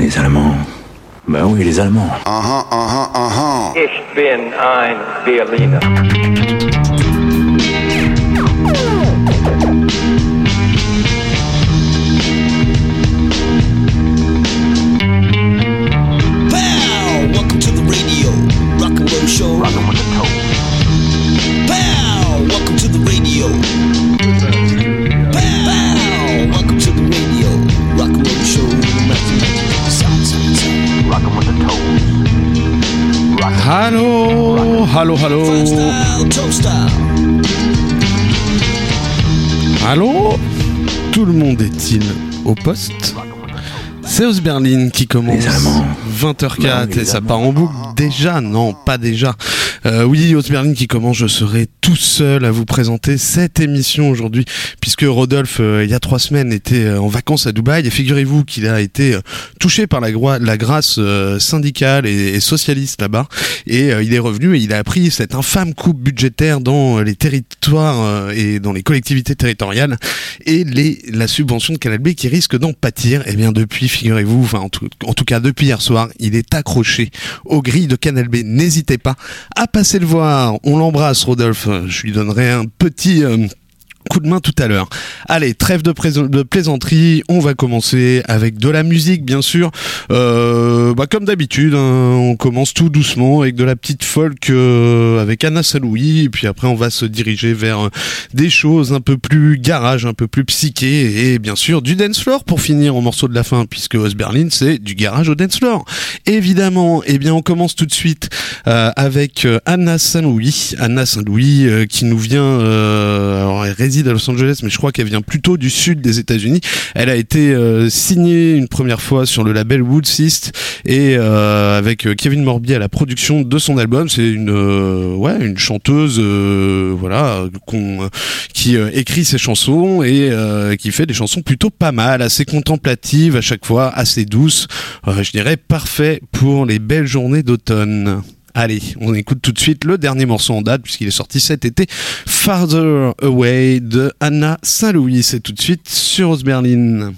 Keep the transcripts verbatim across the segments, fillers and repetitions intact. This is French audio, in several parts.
Les Allemands. Ben oui, les Allemands. Aha, aha, aha. Ich bin ein Berliner. Pow! Welcome to the radio. Rock and roll show. Rockin' with the toe. Pow! Welcome to the radio. Pow! Welcome to the radio. Rock and roll show. Sound, sound, sound. Rockin' with the toes. Rockin'. Hallo, hallo, hallo. Front style, toe style. Allô. Tout le monde est-il au poste? C'est Os Berlin qui commence Les Allemands. vingt heures quatre Non, les et ça Allemands. part en boucle déjà. Non, pas déjà. Euh, oui, Os Berlin qui commence. Je serai tout seul à vous présenter cette émission aujourd'hui, puisque Rodolphe, euh, il y a trois semaines, était euh, en vacances à Dubaï. Et figurez-vous qu'il a été euh, touché par la, groi- la grâce euh, syndicale et, et socialiste là-bas. Et euh, il est revenu et il a appris cette infâme coupe budgétaire dans euh, les territoires euh, et dans les collectivités territoriales et les, la subvention de Canal B qui risque d'en pâtir. Et bien depuis, figurez-vous, enfin en tout, en tout cas depuis hier soir, il est accroché aux grilles de Canal B. N'hésitez pas à passer le voir. On l'embrasse, Rodolphe. Je lui donnerai un petit euh, coup de main tout à l'heure. Allez, trêve de, prés- de plaisanterie. On va commencer avec de la musique, bien sûr. Euh, bah, comme d'habitude, hein, on commence tout doucement avec de la petite folk euh, avec Anna Saloui. Et puis après, on va se diriger vers euh, des choses un peu plus garage, un peu plus psyché. Et bien sûr, du dance floor pour finir en morceau de la fin, puisque Os Berlin, c'est du garage au dance floor. Évidemment, eh bien, on commence tout de suite euh, avec euh, Anna Saint-Louis. Anna Saint-Louis euh, qui nous vient... Euh, alors, elle réside à Los Angeles, mais je crois qu'elle vient plutôt du sud des États-Unis. Elle a été euh, signée une première fois sur le label Woodsist et euh, avec euh, Kevin Morby à la production de son album. C'est une euh, ouais une chanteuse euh, voilà qu'on, qui euh, écrit ses chansons et euh, qui fait des chansons plutôt pas mal, assez contemplatives à chaque fois, assez douces. Euh, je dirais parfait pour les belles journées d'automne. Allez, on écoute tout de suite le dernier morceau en date puisqu'il est sorti cet été, Farther Away de Anna Saint-Louis. C'est tout de suite sur Os Berlin.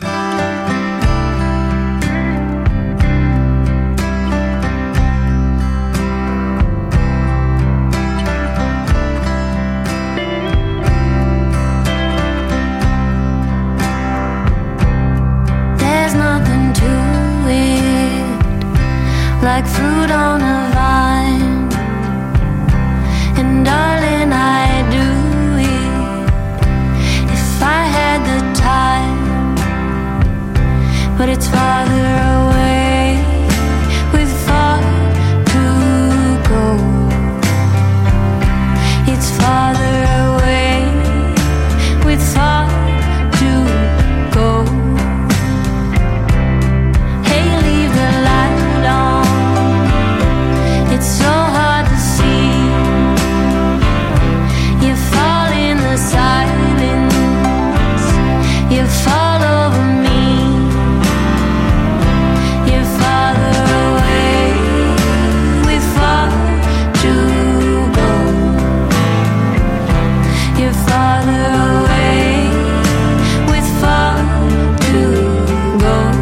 There's nothing to it, like fruit on a vine. And darling, I do it if I had the time. But it's farther away, with far to go. It's farther away, with far to go. Hey, leave the light on. It's so hard to see. You fall in the silence. You fall over me. You're farther away, with far to go. You're farther away, with far to go.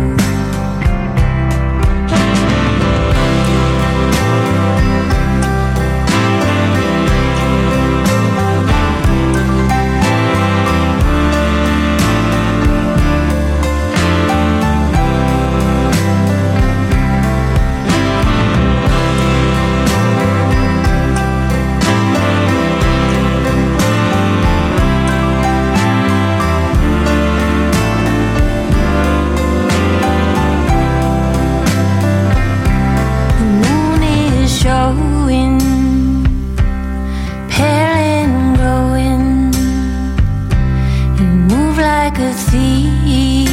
The moon is showing, pale and growing. You move like a thief,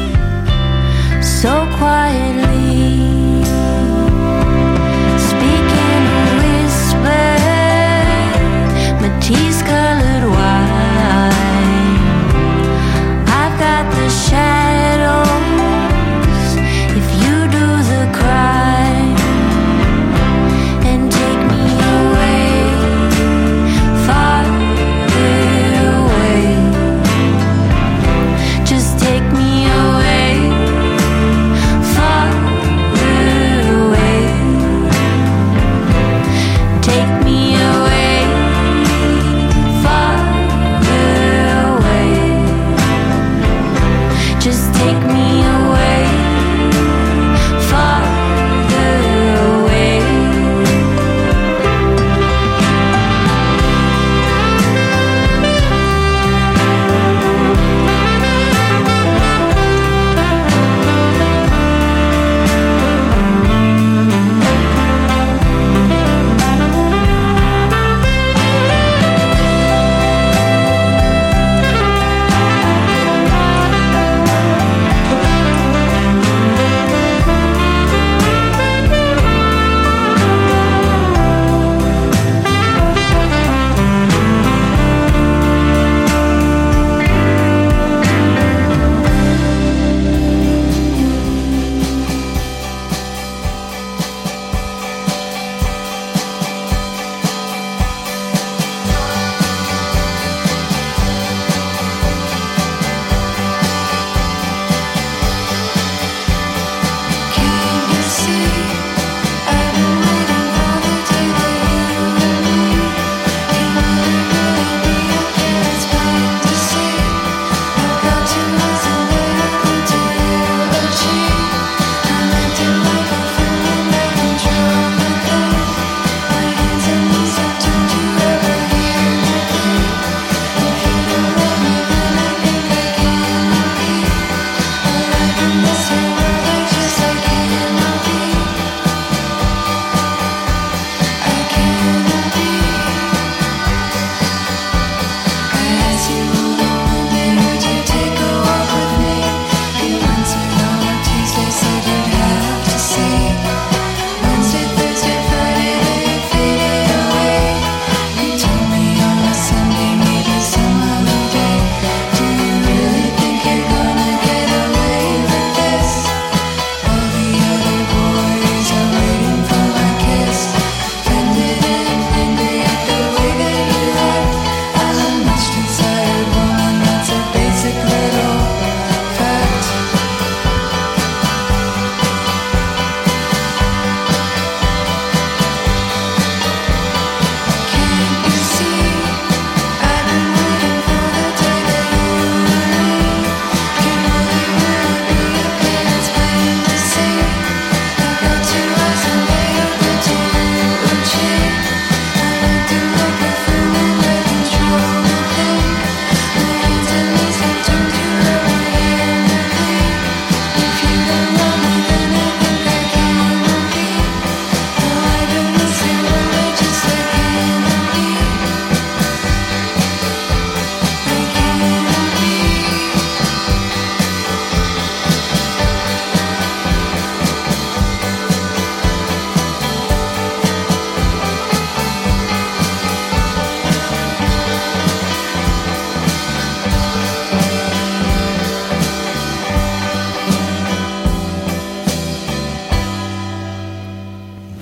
so quietly. Speaking a whisper, Matisse-colored wine. I've got the shadows, if you do the crime. And take me away, farther away. Just take me away,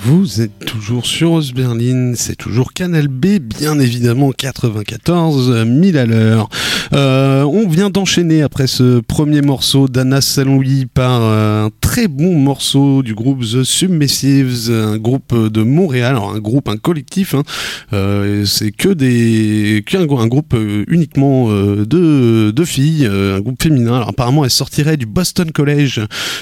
Vous êtes toujours sur Ostberlin, c'est toujours Canal B, bien évidemment quatre-vingt-quatorze mille à l'heure. Euh, on vient d'enchaîner après ce premier morceau d'Anna Saint-Louis par euh, un très bon morceau du groupe The Submissives, un groupe de Montréal, alors un groupe, un collectif, hein, euh, c'est que des, qu'un un groupe uniquement euh, de, de filles, euh, un groupe féminin. Alors apparemment elles sortiraient du Boston College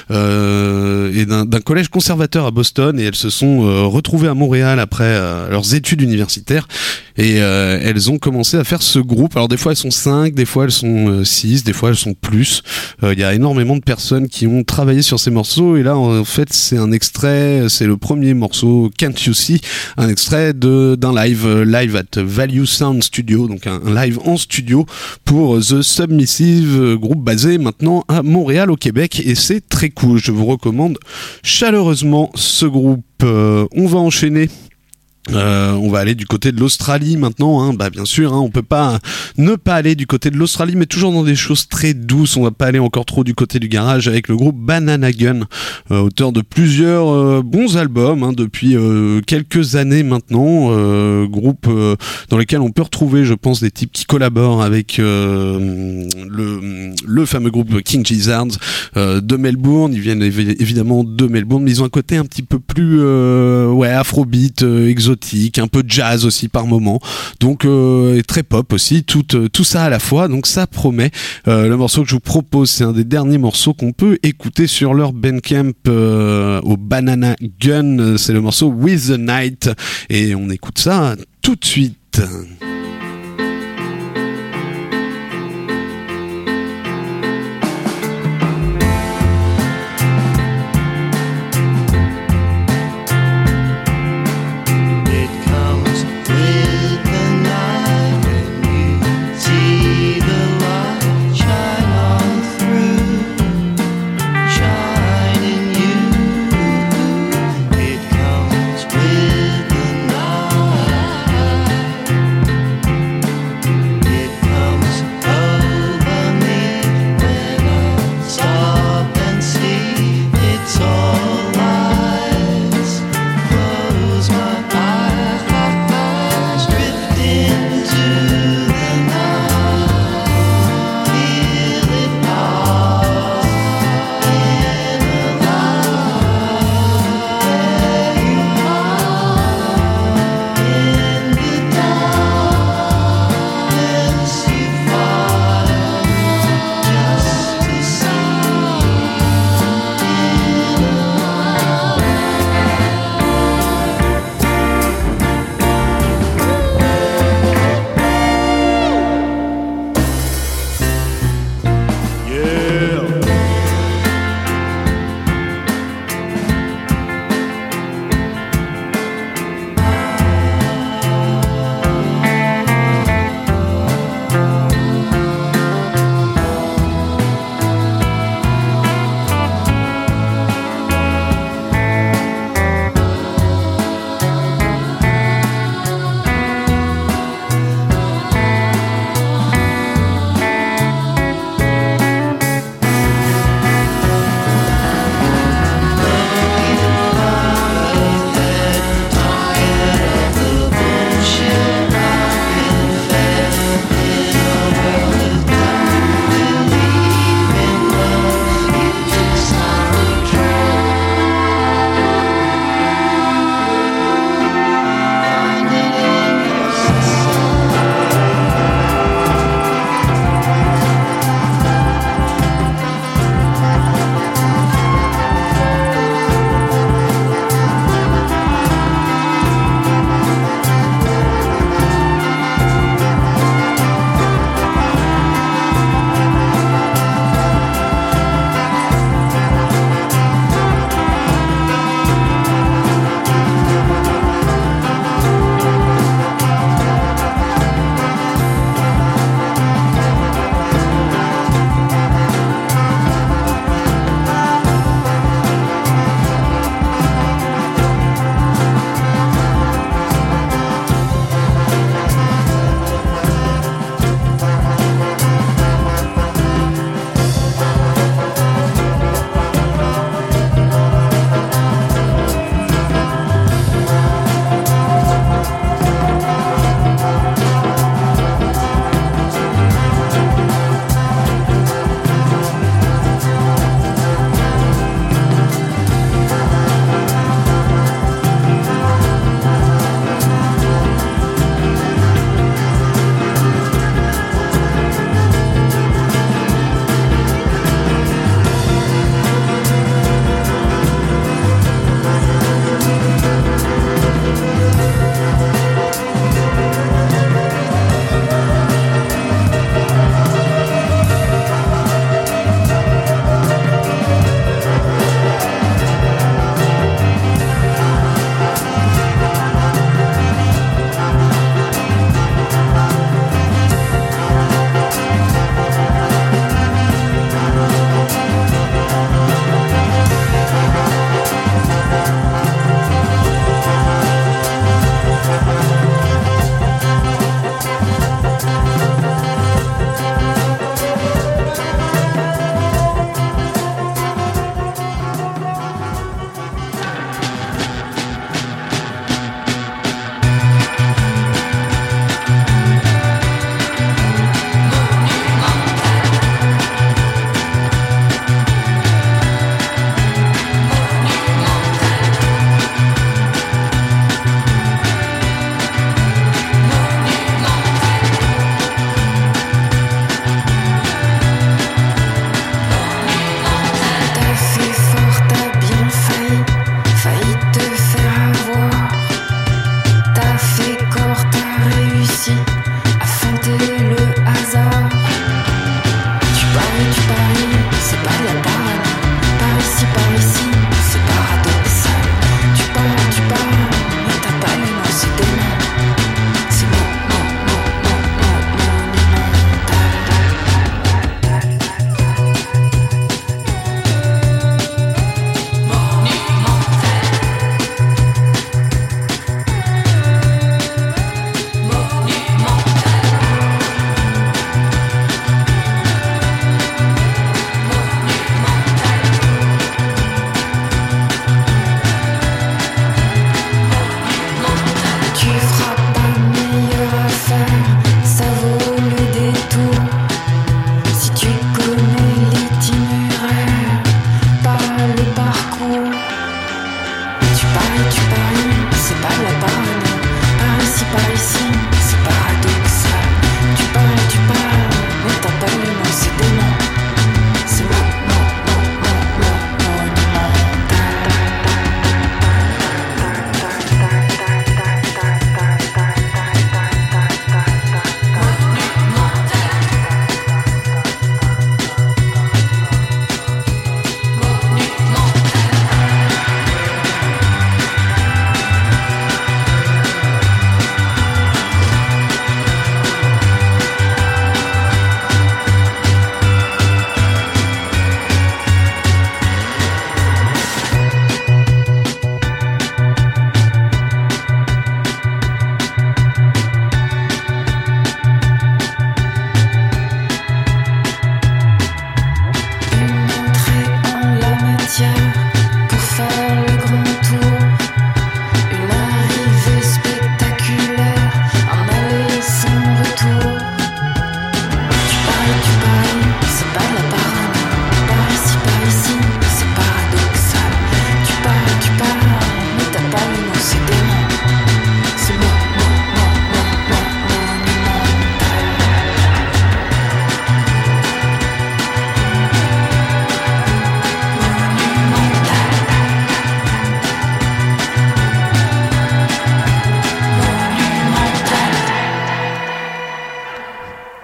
euh, et d'un, d'un collège conservateur à Boston, et elles se sont euh, retrouvées à Montréal après euh, leurs études universitaires, et euh, elles ont commencé à faire ce groupe. Alors des fois elles sont cinq, des fois elles sont euh, six, des fois elles sont plus. Il euh, y a énormément de personnes qui ont travaillé sur ces morceaux, et là en fait c'est un extrait, c'est le premier morceau, Can't You See, un extrait de, d'un live, euh, live at Value Sound Studio, donc un, un live en studio pour The Submissive, groupe basé maintenant à Montréal au Québec, et c'est très cool, je vous recommande chaleureusement ce groupe. Euh, on va enchaîner. Euh, on va aller du côté de l'Australie maintenant, hein. Bah bien sûr, hein, on peut pas ne pas aller du côté de l'Australie, mais toujours dans des choses très douces. On va pas aller encore trop du côté du garage avec le groupe Banana Gun, euh, auteur de plusieurs euh, bons albums hein, depuis euh, quelques années maintenant. Euh, groupe euh, dans lequel on peut retrouver, je pense, des types qui collaborent avec euh, le le fameux groupe King Gizzards euh, de Melbourne. Ils viennent évi- évidemment de Melbourne, mais ils ont un côté un petit peu plus euh, ouais afrobeat, euh, exotique, un peu jazz aussi par moment, donc euh, et très pop aussi, tout, euh, tout ça à la fois, donc ça promet. Euh, le morceau que je vous propose, c'est un des derniers morceaux qu'on peut écouter sur leur Bandcamp euh, au Banana Gun, c'est le morceau With the Night, et on écoute ça tout de suite. It comes with the night.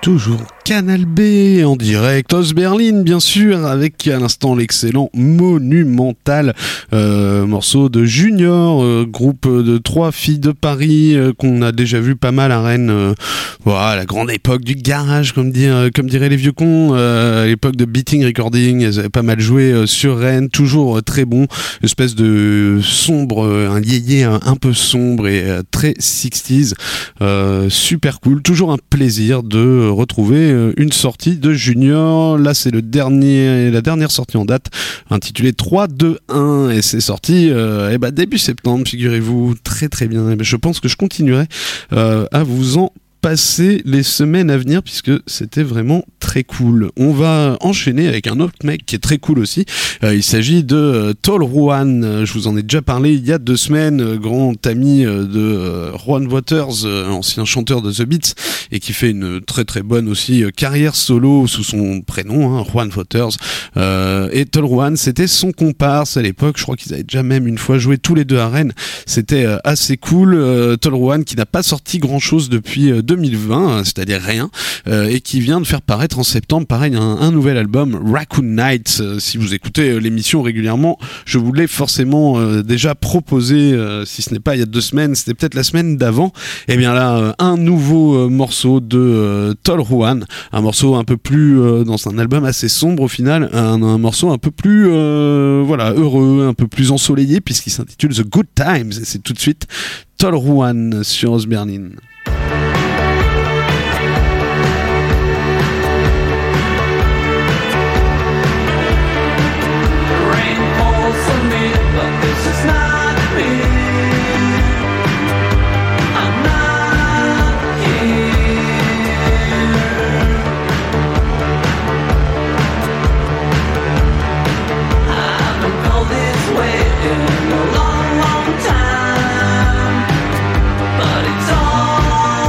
toujours Canal B en direct Os Berlin, bien sûr, avec à l'instant l'excellent Monumental, euh, morceau de Junior, euh, groupe de trois filles de Paris euh, qu'on a déjà vu pas mal à Rennes. Euh, voilà, la grande époque du garage, comme, dit, euh, comme diraient les vieux cons, euh, à l'époque de Beating Recording, elles avaient pas mal joué euh, sur Rennes, toujours euh, très bon, une espèce de sombre, euh, un yéyé un, un peu sombre et euh, très sixties, euh, super cool, toujours un plaisir de retrouver euh, une sortie de Junior. Là c'est le dernier, la dernière sortie en date, intitulée trois deux un, et c'est sorti euh, eh ben, début septembre, figurez-vous, très très bien. Et ben, je pense que je continuerai euh, à vous en passer les semaines à venir puisque c'était vraiment très cool. On va enchaîner avec un autre mec qui est très cool aussi. Euh, il s'agit de euh, Tall Juan. Euh, je vous en ai déjà parlé il y a deux semaines. Euh, grand ami euh, de euh, Juan Waters, euh, ancien chanteur de The Beats et qui fait une très très bonne aussi euh, carrière solo sous son prénom, hein, Juan Waters. Euh, et Tall Juan, c'était son comparse à l'époque. Je crois qu'ils avaient déjà même une fois joué tous les deux à Rennes. C'était euh, assez cool. Euh, Tall Juan qui n'a pas sorti grand chose depuis euh, deux mille vingt, c'est-à-dire rien, euh, et qui vient de faire paraître en septembre, pareil, un, un nouvel album, Raccoon Nights. Euh, si vous écoutez euh, l'émission régulièrement, je vous l'ai forcément euh, déjà proposé, euh, si ce n'est pas il y a deux semaines, c'était peut-être la semaine d'avant. Et bien là, euh, un nouveau euh, morceau de euh, Tall Juan, un morceau un peu plus, euh, dans un album assez sombre au final, un, un morceau un peu plus, euh, voilà, heureux, un peu plus ensoleillé, puisqu'il s'intitule The Good Times, et c'est tout de suite Tall Juan sur Os Berlin. Long, long time, but it's all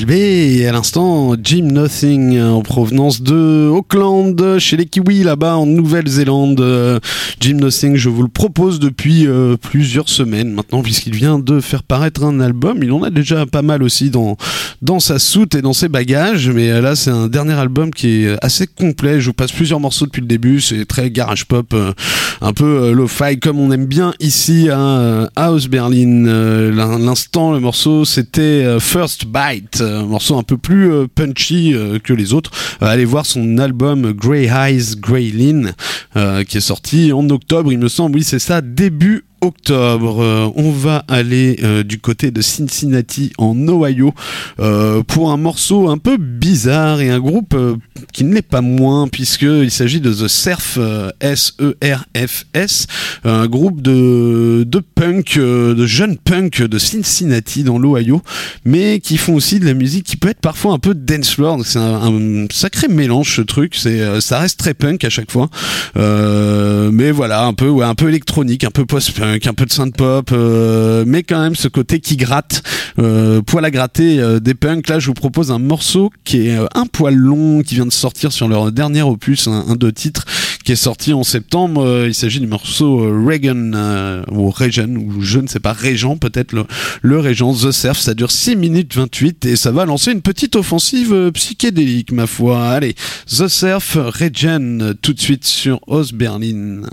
L B et à l'instant Jim Nothing en provenance de Auckland chez les Kiwis là-bas en Nouvelle-Zélande. Euh, Jim Nothing, je vous le propose depuis euh, plusieurs semaines maintenant puisqu'il vient de faire paraître un album. Il en a déjà pas mal aussi dans dans sa soute et dans ses bagages, mais euh, là c'est un dernier album qui est assez complet. Je vous passe plusieurs morceaux depuis le début. C'est très garage pop, euh, un peu euh, lo-fi comme on aime bien ici à, à Ostberlin. Euh, l'instant, le morceau c'était euh, First Bite, un morceau un peu plus euh, punchy euh, que les autres. Euh, allez voir son album Grey Eyes, Grey Lynn euh, qui est sorti en octobre, il me semble. Oui, c'est ça, début octobre. Euh, on va aller euh, du côté de Cincinnati en Ohio euh, pour un morceau un peu bizarre et un groupe euh, qui ne l'est pas moins puisqu'il s'agit de The Surf, euh, S E R F S, un groupe de, de punk, euh, de jeunes punk de Cincinnati dans l'Ohio, mais qui font aussi de la musique qui peut être parfois un peu dance floor. C'est un, un sacré mélange ce truc, c'est, ça reste très punk à chaque fois, euh, mais voilà, un peu, ouais, un peu électronique, un peu post-punk, un peu de synth-pop, euh, mais quand même ce côté qui gratte, euh, poil à gratter euh, des punks. Là je vous propose un morceau qui est euh, un poil long, qui vient de sortir sur leur dernier opus, un, un deux titres, qui est sorti en septembre. Euh, il s'agit du morceau euh, Reagan, euh, ou Regen, ou je ne sais pas, Régent peut-être, le, le Régent, The Surf. Ça dure six minutes vingt-huit et ça va lancer une petite offensive euh, psychédélique ma foi. Allez, The Surf, Regen, tout de suite sur Ostberlin.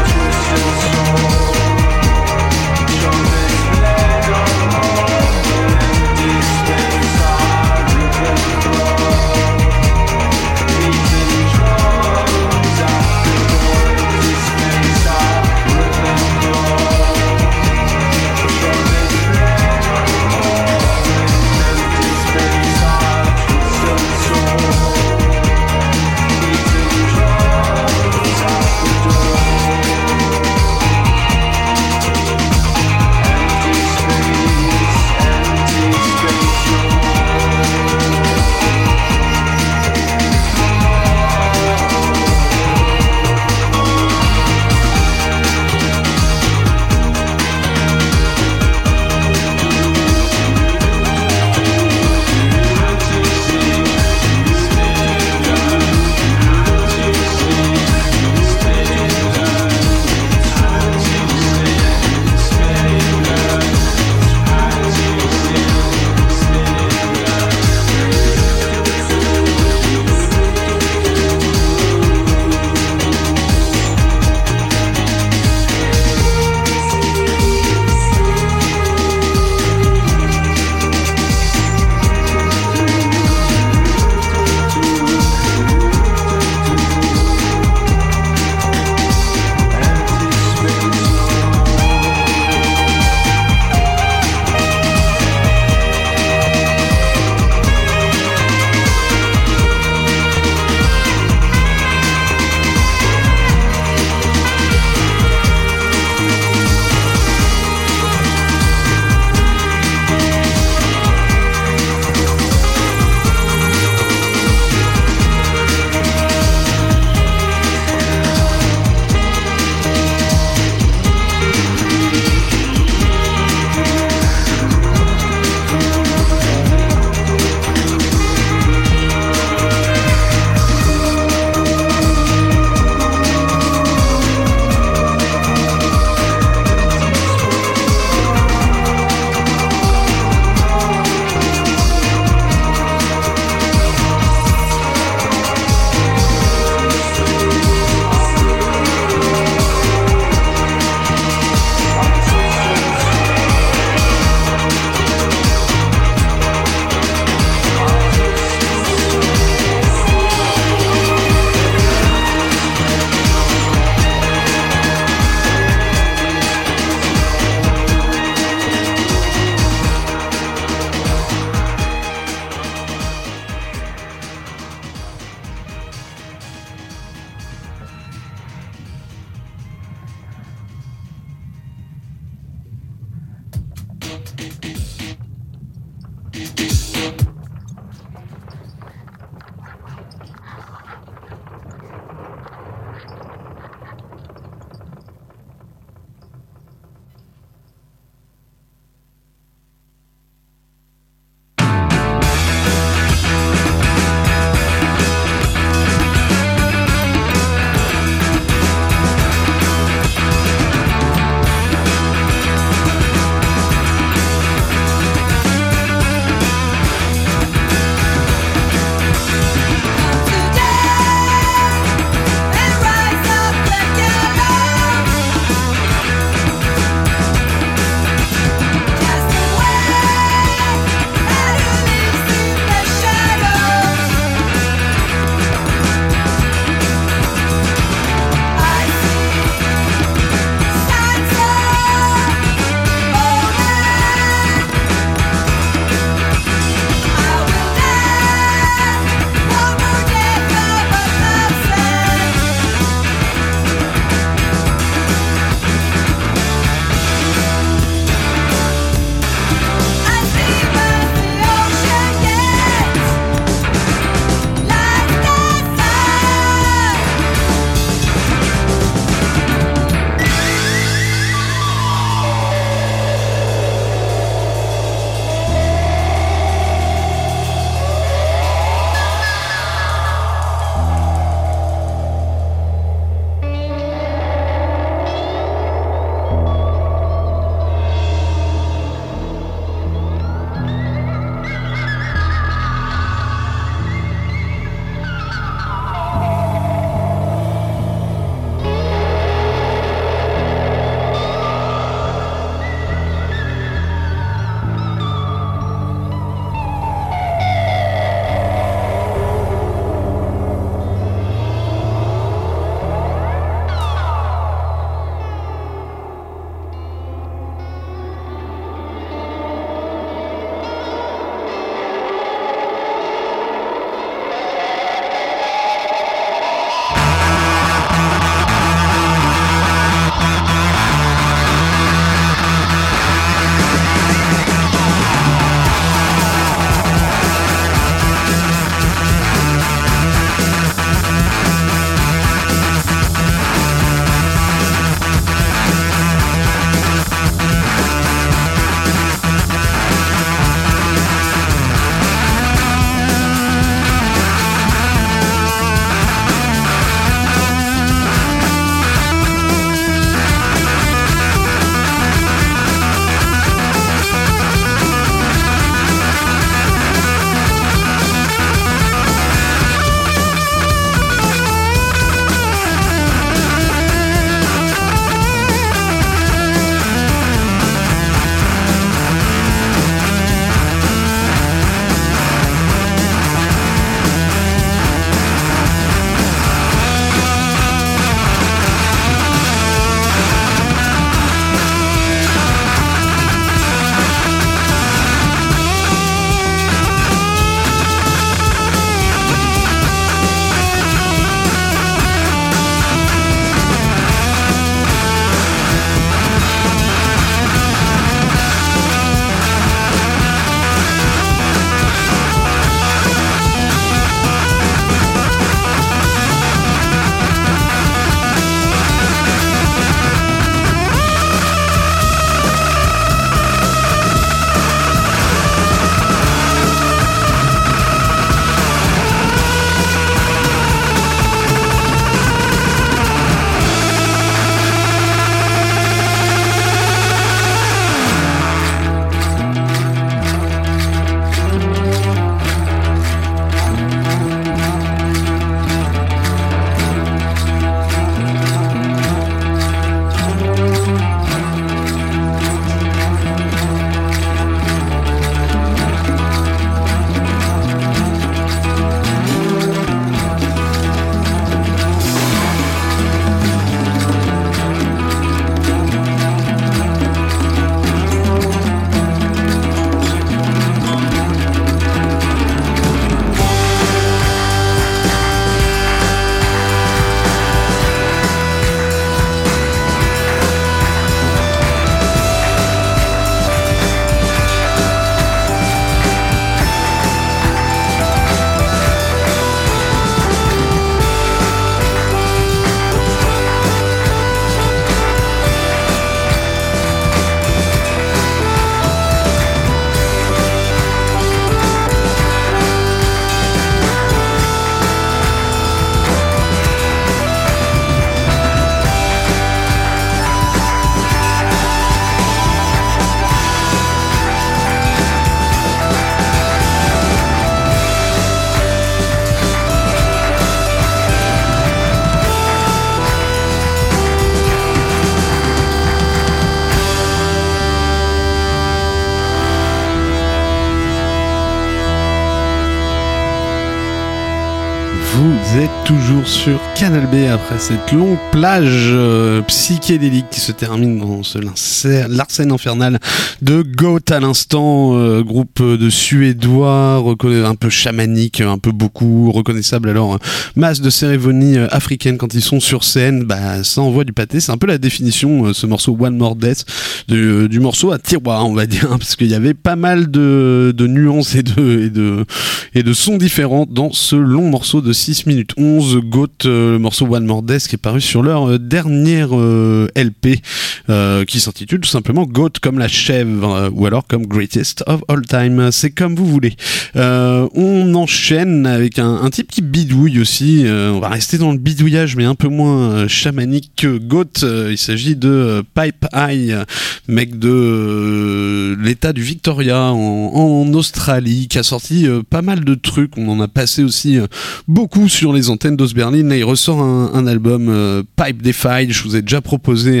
vous êtes toujours sur Canal B après cette longue plage euh, psychédélique qui se termine dans ce Larsen infernal de Goat à l'instant, euh, groupe de Suédois, reconna- un peu chamanique, un peu beaucoup reconnaissable. Alors, euh, masse de cérémonies euh, africaines quand ils sont sur scène, bah ça envoie du pâté. C'est un peu la définition, euh, ce morceau One More Death, du, du morceau à tiroir, on va dire, hein, parce qu'il y avait pas mal de, de nuances et de, et de, et de sons différents dans ce long morceau de six minutes onze, Goat, euh, le morceau One More Death qui est paru sur leur euh, dernière euh, L P euh, qui s'intitule tout simplement Goat comme la chèvre euh, ou alors comme Greatest of All Time, c'est comme vous voulez. Euh, on enchaîne avec un, un type qui bidouille aussi, euh, on va rester dans le bidouillage mais un peu moins euh, chamanique que Goat, euh, il s'agit de euh, Pipe Eye, mec de euh, l'état du Victoria en, en Australie, qui a sorti euh, pas mal de trucs, on en a passé aussi euh, beaucoup sur les antennes d'Osberlin. Là il ressort un, un album euh, Pipe Defied, je vous ai déjà proposé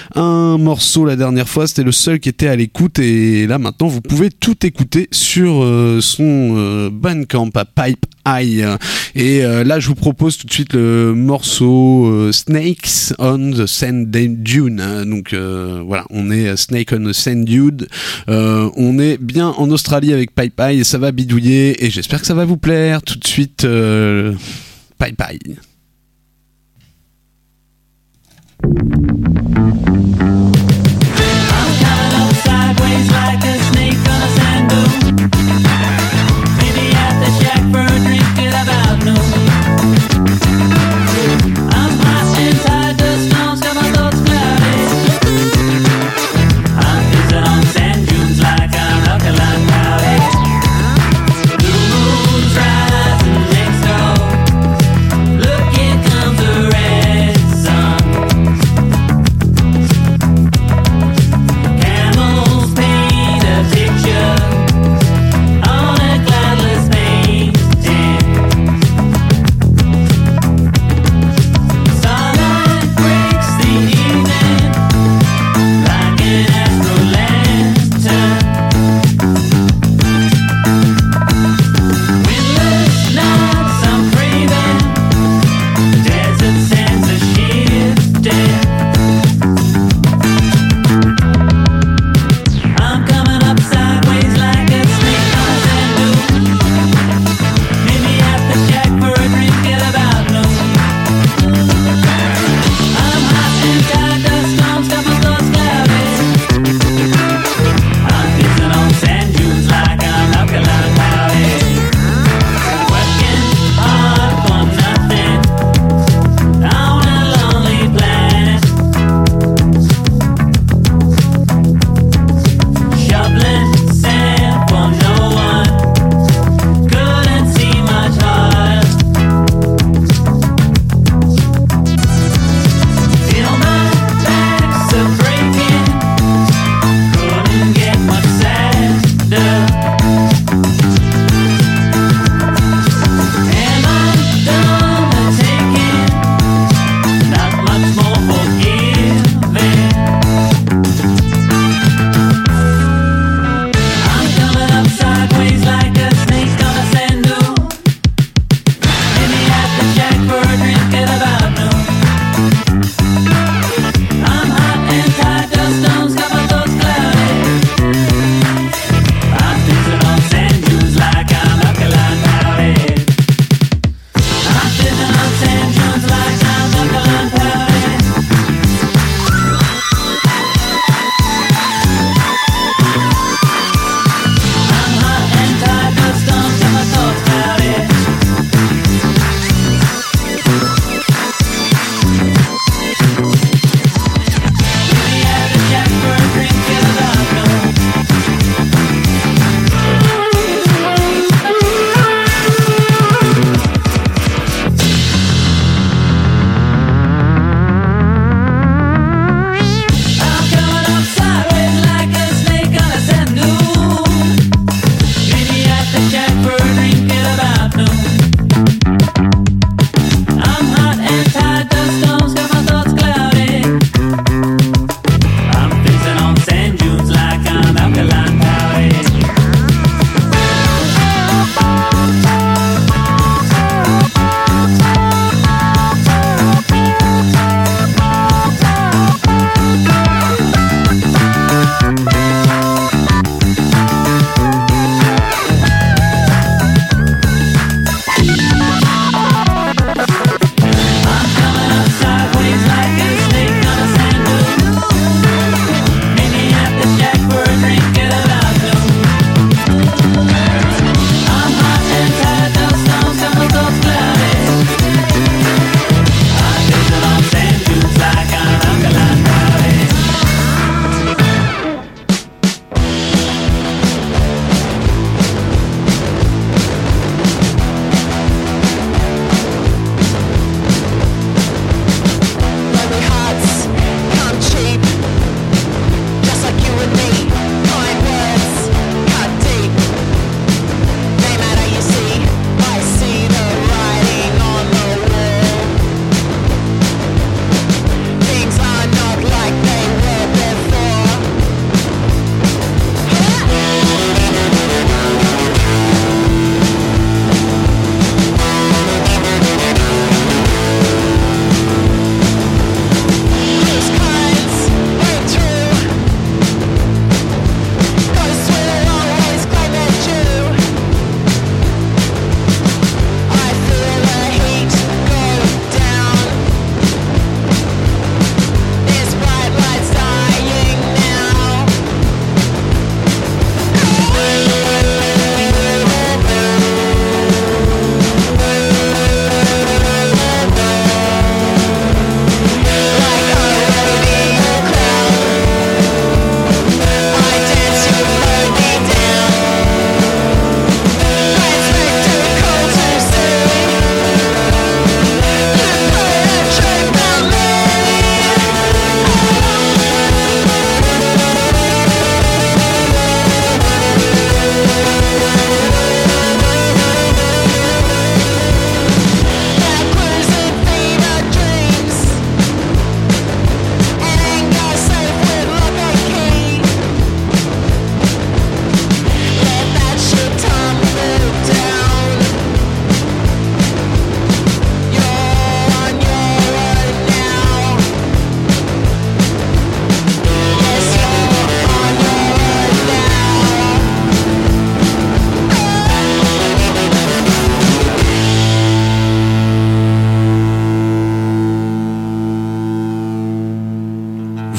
un morceau la dernière fois, c'était le seul qui était à l'écoute et là maintenant vous pouvez tout écouter sur euh, son euh, Bandcamp à Pipe Eye. Et euh, là je vous propose tout de suite le morceau euh, Snakes on the Sand Dune. Donc euh, voilà, on est Snake on the Sand Dune, euh, on est bien en Australie avec Pipe Eye et ça va bidouiller et j'espère que ça va vous plaire. Tout de suite euh, Pipe Eye. Look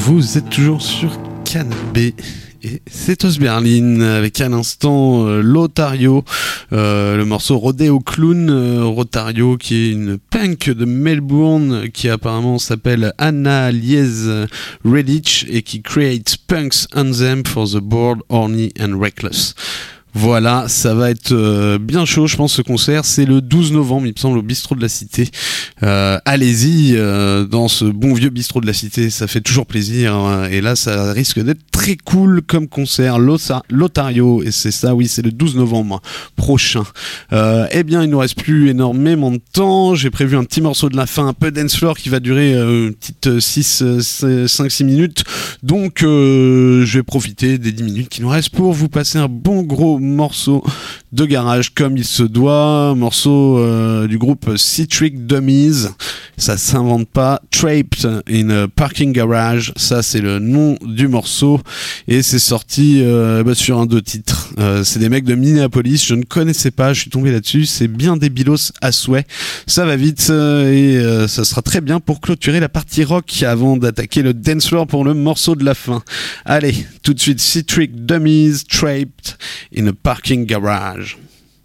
Vous êtes toujours sur Canal B et c'est Osberlin avec à l'instant euh, Lotario, euh, le morceau Rodeo Clown, euh, Rotario qui est une punk de Melbourne qui apparemment s'appelle Anna Liez Redditch et qui creates punks anthem for the bored, horny and reckless. Voilà, ça va être euh, bien chaud, je pense, ce concert. C'est le douze novembre, il me semble, au Bistrot de la Cité. Euh, allez-y, euh, dans ce bon vieux Bistrot de la Cité, ça fait toujours plaisir. Hein, et là, ça risque d'être très cool comme concert. Losa- Lotario, et c'est ça, oui, c'est le douze novembre prochain. Euh, eh bien, il nous reste plus énormément de temps. J'ai prévu un petit morceau de la fin, un peu dance floor, qui va durer euh, une petite six, cinq six minutes. Donc, euh, je vais profiter des dix minutes qui nous restent pour vous passer un bon gros morceau de garage comme il se doit, morceau euh, du groupe Citric Dummies, ça s'invente pas, Trapped in a Parking Garage, ça c'est le nom du morceau et c'est sorti euh, bah, sur un deux titres, euh, c'est des mecs de Minneapolis, je ne connaissais pas, je suis tombé là-dessus, c'est bien débilos à souhait, ça va vite euh, et euh, ça sera très bien pour clôturer la partie rock avant d'attaquer le dance floor pour le morceau de la fin. Allez, tout de suite Citric Dummies, Trapped in a Parking Garage.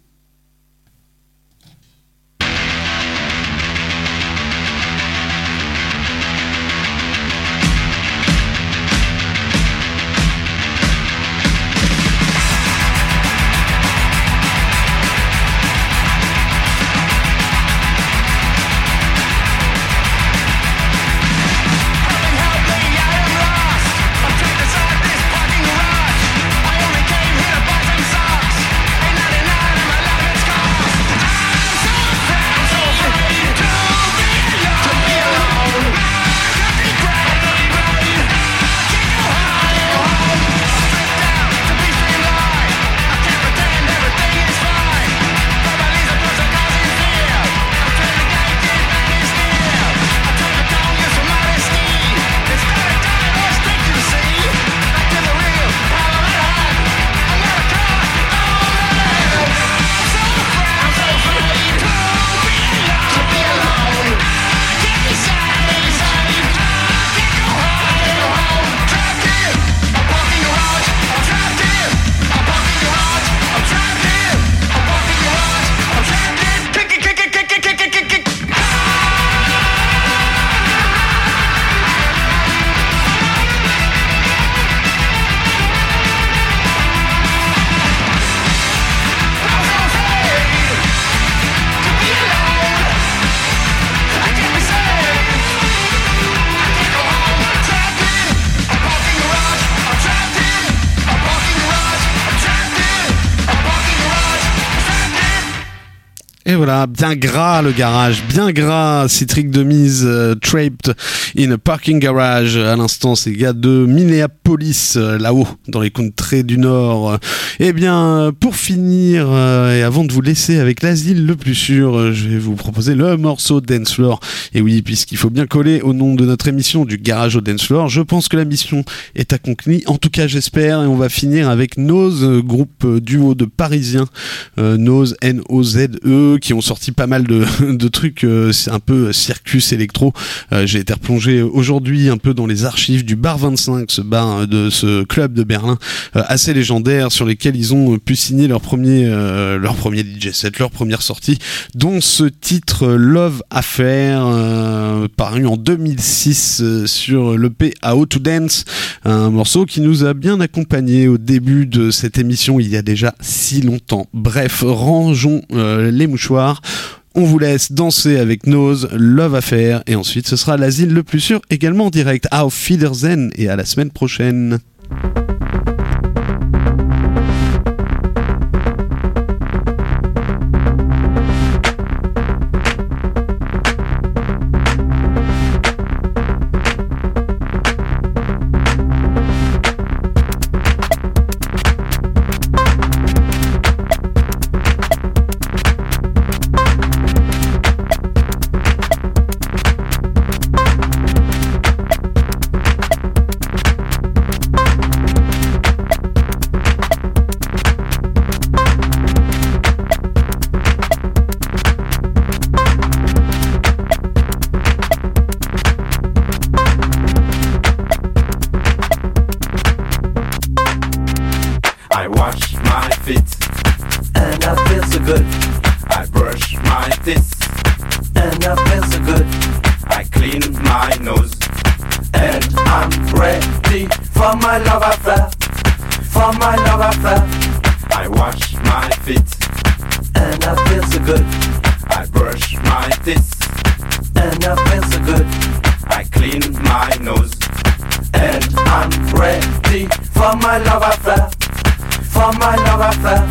Et voilà, bien gras le garage, bien gras, Citric Dummies, euh, Trapped in a Parking Garage. À l'instant, ces gars de Minneapolis, euh, là-haut, dans les contrées du Nord. Eh bien, pour finir, euh, et avant de vous laisser avec l'asile le plus sûr, euh, je vais vous proposer le morceau Dance Floor. Et oui, puisqu'il faut bien coller au nom de notre émission du garage au Dance Floor, je pense que la mission est accomplie. En tout cas, j'espère. Et on va finir avec Nose, euh, groupe euh, duo de Parisiens, euh, Nose, N O Z E, qui ont sorti pas mal de, de trucs, euh, c'est un peu circus électro. Euh, j'ai été replongé aujourd'hui un peu dans les archives du Bar vingt-cinq, ce bar de ce club de Berlin euh, assez légendaire sur lesquels ils ont pu signer leur premier euh, leur premier D J set, leur première sortie, dont ce titre Love Affair, euh, paru en deux mille six euh, sur l'E P How to Dance, un morceau qui nous a bien accompagnés au début de cette émission il y a déjà si longtemps. Bref, rangeons euh, les mouchoirs. On vous laisse danser avec Nose, Love Affair, et ensuite ce sera l'asile le plus sûr, également en direct. Auf Wiedersehen et à la semaine prochaine. Bye. I wash my feet, and I feel so good, I brush my teeth, and I feel so good, I clean my nose, and I'm ready for my love affair, for my love affair, I wash my feet, and I feel so good, I brush my teeth, and I feel so good, I clean my nose, and I'm ready for my love affair, for my love affair.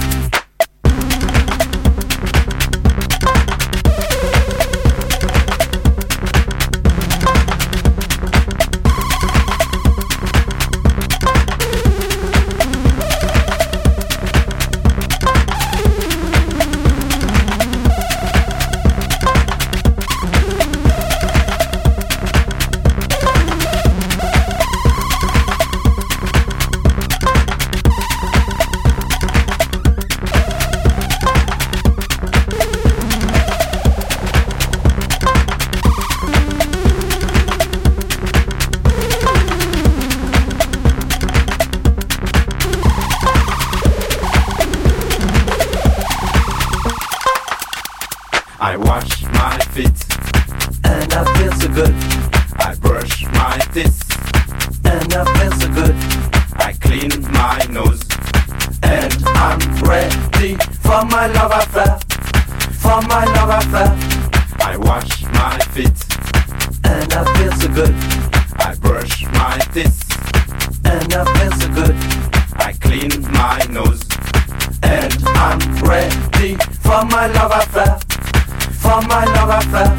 I wash my feet, And I feel so good, I brush my teeth, and I feel so good, I clean my nose, and I'm ready for my love affair, for my love affair, I wash my feet, and I feel so good, I brush my teeth, and I feel so good, I clean my nose, and I'm ready for my love affair, for my love affair.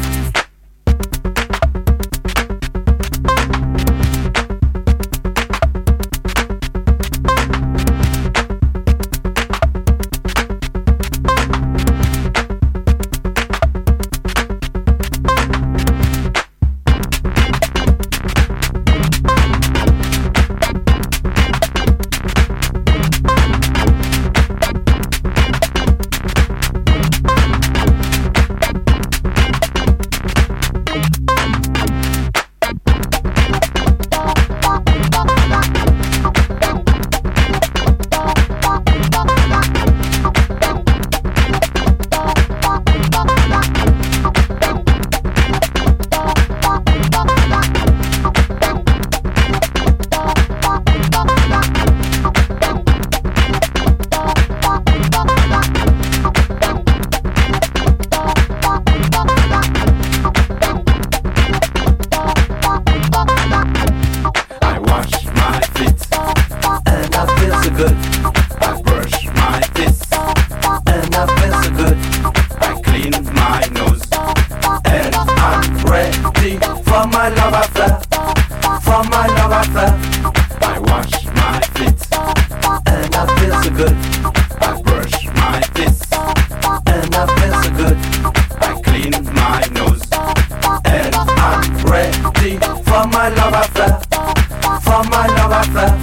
I wash my feet, And I feel so good, I brush my teeth, and I feel so good, I clean my nose, and I'm ready for my love affair, for my love affair, I wash my feet, and I feel so good, I brush my teeth, and I feel so good, I clean my nose, and I'm ready for my love affair, for my love affair.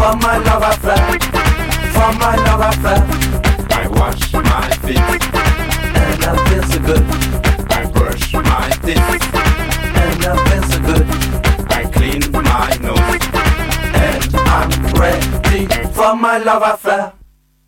for my love affair, for my love affair. I wash my feet, and I feel so good. I brush my teeth, and I feel so good. I clean my nose, and I'm ready for my love affair.